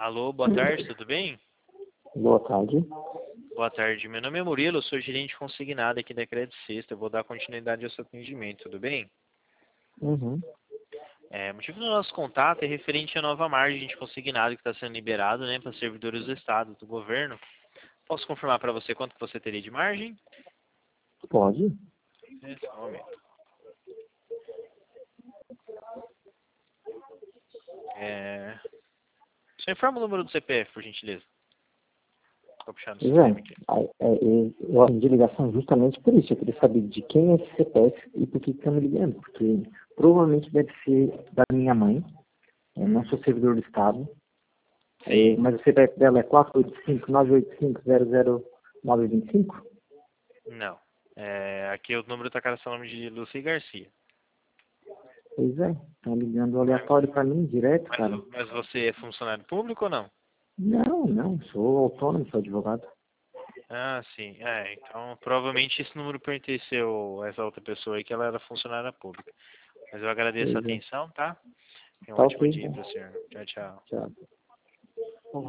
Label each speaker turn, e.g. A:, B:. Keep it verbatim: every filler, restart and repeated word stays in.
A: Alô, boa tarde, tudo bem?
B: Boa tarde.
A: Boa tarde, meu nome é Murilo, eu sou gerente consignado aqui da Credit Sexta. Eu vou dar continuidade ao seu atendimento, tudo bem?
B: Uhum.
A: É, o motivo do nosso contato é referente à nova margem de consignado que está sendo liberado, né, para servidores do Estado, do governo. Posso confirmar para você quanto que você teria de margem?
B: Pode?
A: É, só um momento. É... Só informa o número do C P F, por gentileza. Vou puxar no
B: Pois é,
A: sistema aqui.
B: a- é, é, eu atendi ligação justamente por isso. Eu queria saber de quem é esse C P F e por que que estão me ligando. Porque provavelmente deve ser da minha mãe. Eu não sou servidor do Estado. É,
A: Sim.
B: mas o C P F dela é quatro oito cinco, nove oito cinco, zero zero nove dois cinco?
A: Não. É, aqui o número está com o nome de Lucy Garcia.
B: Pois é, estão ligando aleatório para mim, direto,
A: Mas,
B: cara.
A: mas você é funcionário público ou não?
B: Não, não, sou autônomo, sou advogado.
A: Ah, sim. É, então provavelmente esse número pertenceu a essa outra pessoa aí, que ela era funcionária pública. Mas eu agradeço a
B: Pois é.
A: atenção, tá? Tenha um
B: Tá
A: ótimo
B: ok,
A: dia
B: então.
A: para o senhor. Tchau, tchau.
B: Tchau.